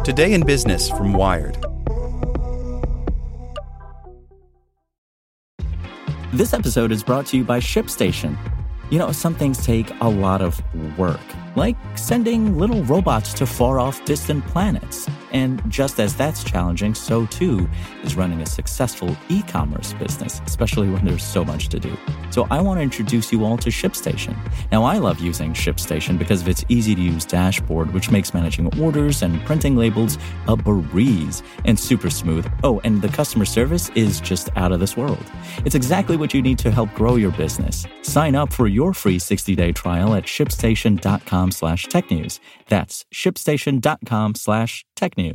Today in Business from Wired. This episode is brought to you by ShipStation. You know, some things take a lot of work, like sending little robots to far-off distant planets. And just as that's challenging, so too is running a successful e-commerce business, especially when there's so much to do. So I want to introduce you all to ShipStation. Now, I love using ShipStation because of its easy-to-use dashboard, which makes managing orders and printing labels a breeze and super smooth. Oh, and the customer service is just out of this world. It's exactly what you need to help grow your business. Sign up for your free 60-day trial at shipstation.com/technews. That's shipstation.com/technews.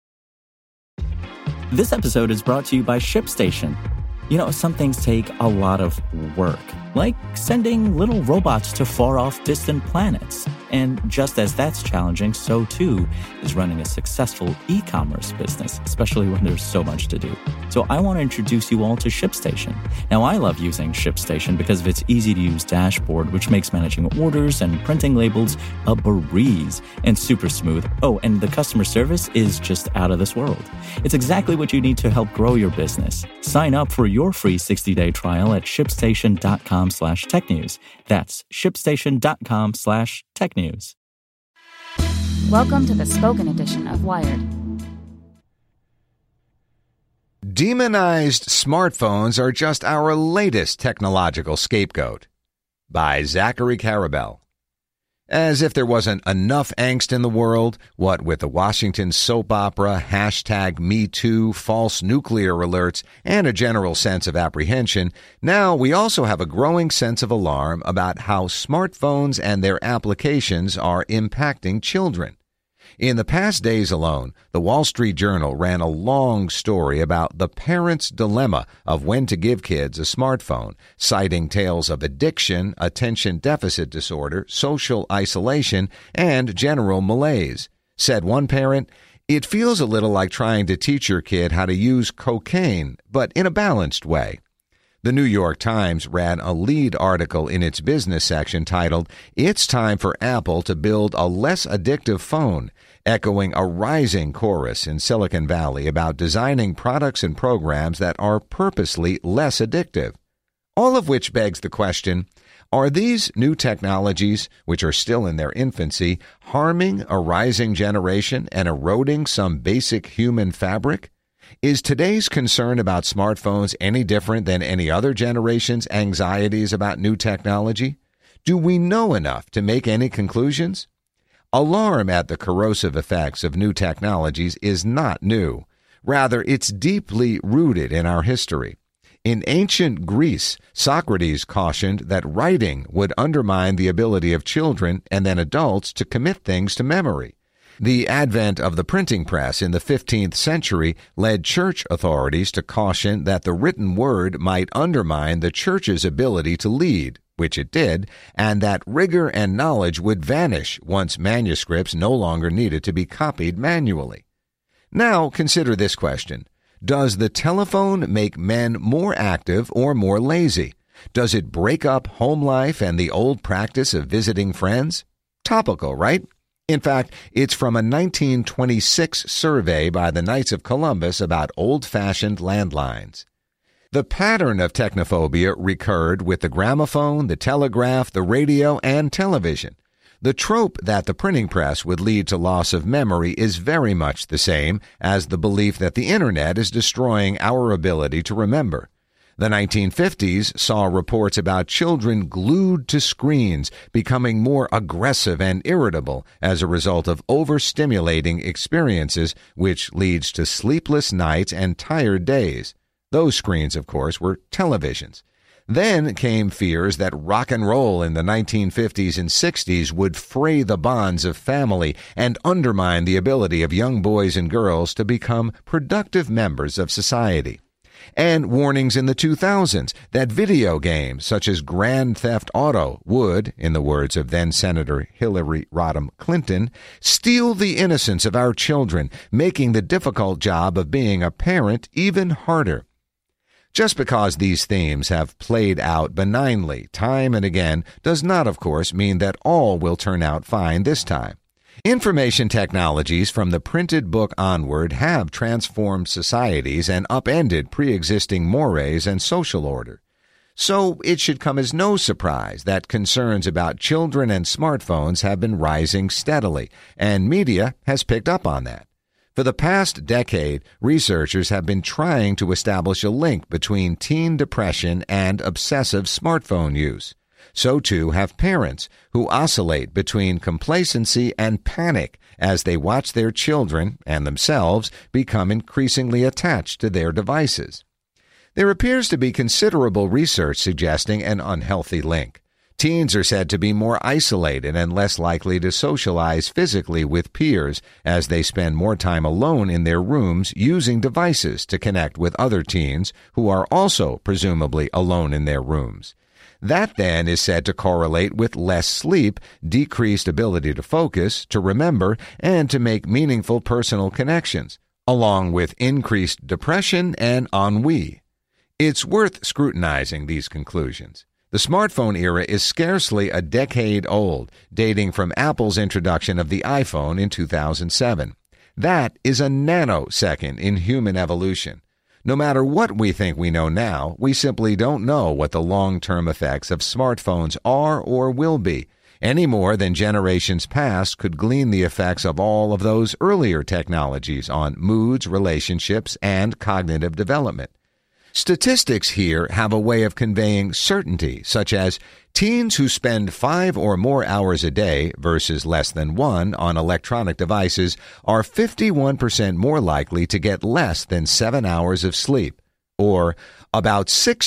This episode is brought to you by ShipStation. You know, some things take a lot of work, like sending little robots to far-off distant planets. And just as that's challenging, so too is running a successful e-commerce business, especially when there's so much to do. So I want to introduce you all to ShipStation. Now, I love using ShipStation because of its easy-to-use dashboard, which makes managing orders and printing labels a breeze and super smooth. Oh, and the customer service is just out of this world. It's exactly what you need to help grow your business. Sign up for your free 60-day trial at shipstation.com/technews. That's shipstation.com/technews. Welcome to the spoken edition of Wired. Demonized smartphones are just our latest technological scapegoat. By Zachary Karabell. As if there wasn't enough angst in the world, what with the Washington soap opera, #MeToo, false nuclear alerts, and a general sense of apprehension, now we also have a growing sense of alarm about how smartphones and their applications are impacting children. In the past days alone, the Wall Street Journal ran a long story about the parent's dilemma of when to give kids a smartphone, citing tales of addiction, attention deficit disorder, social isolation, and general malaise. Said one parent, "It feels a little like trying to teach your kid how to use cocaine, but in a balanced way." The New York Times ran a lead article in its business section titled, "It's Time for Apple to Build a Less Addictive Phone," echoing a rising chorus in Silicon Valley about designing products and programs that are purposely less addictive. All of which begs the question, are these new technologies, which are still in their infancy, harming a rising generation and eroding some basic human fabric? Is today's concern about smartphones any different than any other generation's anxieties about new technology? Do we know enough to make any conclusions? Alarm at the corrosive effects of new technologies is not new. Rather, it's deeply rooted in our history. In ancient Greece, Socrates cautioned that writing would undermine the ability of children and then adults to commit things to memory. The advent of the printing press in the 15th century led church authorities to caution that the written word might undermine the church's ability to lead, which it did, and that rigor and knowledge would vanish once manuscripts no longer needed to be copied manually. Now consider this question. Does the telephone make men more active or more lazy? Does it break up home life and the old practice of visiting friends? Topical, right? In fact, it's from a 1926 survey by the Knights of Columbus about old-fashioned landlines. The pattern of technophobia recurred with the gramophone, the telegraph, the radio, and television. The trope that the printing press would lead to loss of memory is very much the same as the belief that the Internet is destroying our ability to remember. The 1950s saw reports about children glued to screens becoming more aggressive and irritable as a result of overstimulating experiences, which leads to sleepless nights and tired days. Those screens, of course, were televisions. Then came fears that rock and roll in the 1950s and 60s would fray the bonds of family and undermine the ability of young boys and girls to become productive members of society. And warnings in the 2000s that video games such as Grand Theft Auto would, in the words of then-Senator Hillary Rodham Clinton, steal the innocence of our children, making the difficult job of being a parent even harder. Just because these themes have played out benignly time and again does not, of course, mean that all will turn out fine this time. Information technologies from the printed book onward have transformed societies and upended pre-existing mores and social order. So it should come as no surprise that concerns about children and smartphones have been rising steadily, and media has picked up on that. For the past decade, researchers have been trying to establish a link between teen depression and obsessive smartphone use. So too have parents, who oscillate between complacency and panic as they watch their children and themselves become increasingly attached to their devices. There appears to be considerable research suggesting an unhealthy link. Teens are said to be more isolated and less likely to socialize physically with peers as they spend more time alone in their rooms using devices to connect with other teens who are also presumably alone in their rooms. That then is said to correlate with less sleep, decreased ability to focus, to remember, and to make meaningful personal connections, along with increased depression and ennui. It's worth scrutinizing these conclusions. The smartphone era is scarcely a decade old, dating from Apple's introduction of the iPhone in 2007. That is a nanosecond in human evolution. No matter what we think we know now, we simply don't know what the long-term effects of smartphones are or will be, any more than generations past could glean the effects of all of those earlier technologies on moods, relationships, and cognitive development. Statistics here have a way of conveying certainty, such as teens who spend 5 or more hours a day versus less than 1 on electronic devices are 51% more likely to get less than 7 hours of sleep. Or about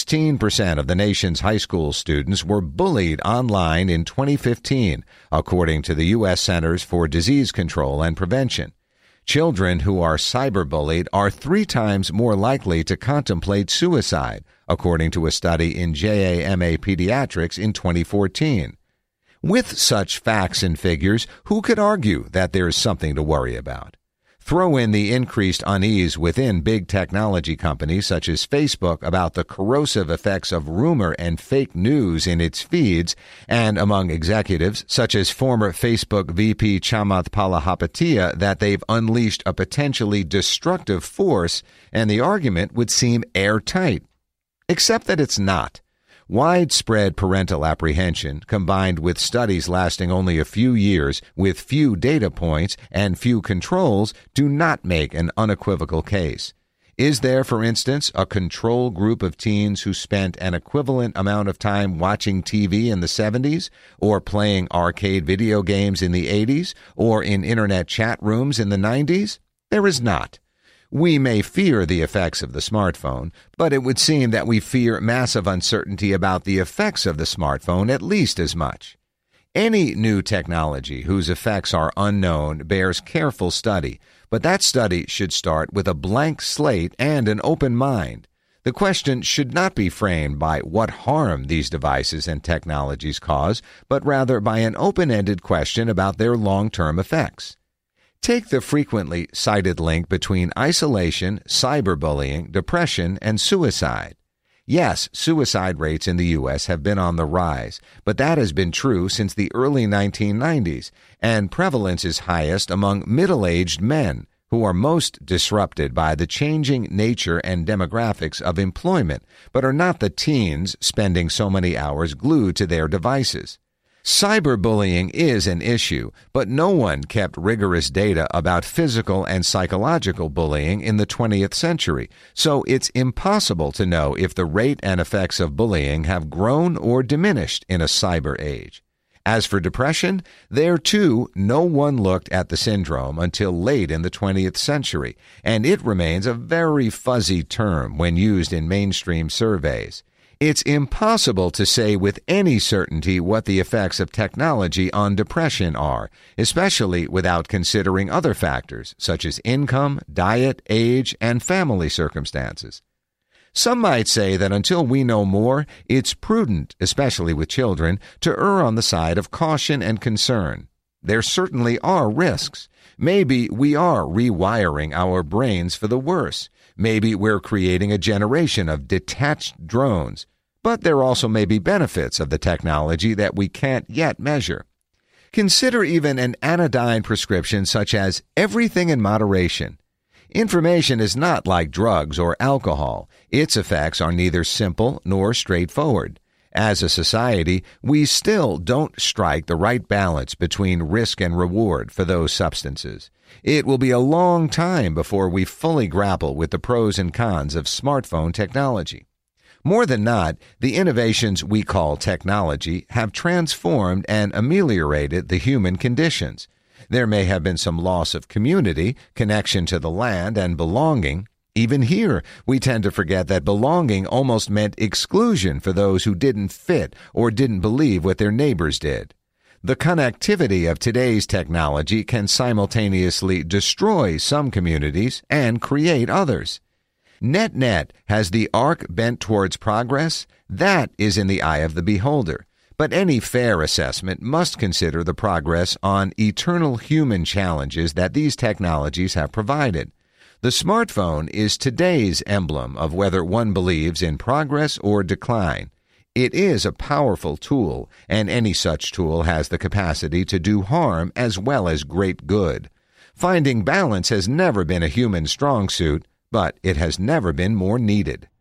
16% of the nation's high school students were bullied online in 2015, according to the U.S. Centers for Disease Control and Prevention. Children who are cyberbullied are 3 times more likely to contemplate suicide, according to a study in JAMA Pediatrics in 2014. With such facts and figures, who could argue that there is something to worry about? Throw in the increased unease within big technology companies such as Facebook about the corrosive effects of rumor and fake news in its feeds, and among executives such as former Facebook VP Chamath Palihapitiya that they've unleashed a potentially destructive force, and the argument would seem airtight. Except that it's not. Widespread parental apprehension, combined with studies lasting only a few years with few data points and few controls, do not make an unequivocal case. Is there, for instance, a control group of teens who spent an equivalent amount of time watching TV in the 70s, or playing arcade video games in the 80s, or in internet chat rooms in the 90s? There is not. We may fear the effects of the smartphone, but it would seem that we fear massive uncertainty about the effects of the smartphone at least as much. Any new technology whose effects are unknown bears careful study, but that study should start with a blank slate and an open mind. The question should not be framed by what harm these devices and technologies cause, but rather by an open-ended question about their long-term effects. Take the frequently cited link between isolation, cyberbullying, depression, and suicide. Yes, suicide rates in the U.S. have been on the rise, but that has been true since the early 1990s, and prevalence is highest among middle-aged men, who are most disrupted by the changing nature and demographics of employment, but are not the teens spending so many hours glued to their devices. Cyberbullying is an issue, but no one kept rigorous data about physical and psychological bullying in the 20th century, so it's impossible to know if the rate and effects of bullying have grown or diminished in a cyber age. As for depression, there too no one looked at the syndrome until late in the 20th century, and it remains a very fuzzy term when used in mainstream surveys. It's impossible to say with any certainty what the effects of technology on depression are, especially without considering other factors such as income, diet, age, and family circumstances. Some might say that until we know more, it's prudent, especially with children, to err on the side of caution and concern. There certainly are risks. Maybe we are rewiring our brains for the worse. Maybe we're creating a generation of detached drones. But there also may be benefits of the technology that we can't yet measure. Consider even an anodyne prescription such as everything in moderation. Information is not like drugs or alcohol. Its effects are neither simple nor straightforward. As a society, we still don't strike the right balance between risk and reward for those substances. It will be a long time before we fully grapple with the pros and cons of smartphone technology. More than not, the innovations we call technology have transformed and ameliorated the human conditions. There may have been some loss of community, connection to the land, and belonging. Even here, we tend to forget that belonging almost meant exclusion for those who didn't fit or didn't believe what their neighbors did. The connectivity of today's technology can simultaneously destroy some communities and create others. Net, has the arc bent towards progress? That is in the eye of the beholder. But any fair assessment must consider the progress on eternal human challenges that these technologies have provided. The smartphone is today's emblem of whether one believes in progress or decline. It is a powerful tool, and any such tool has the capacity to do harm as well as great good. Finding balance has never been a human strong suit, but it has never been more needed.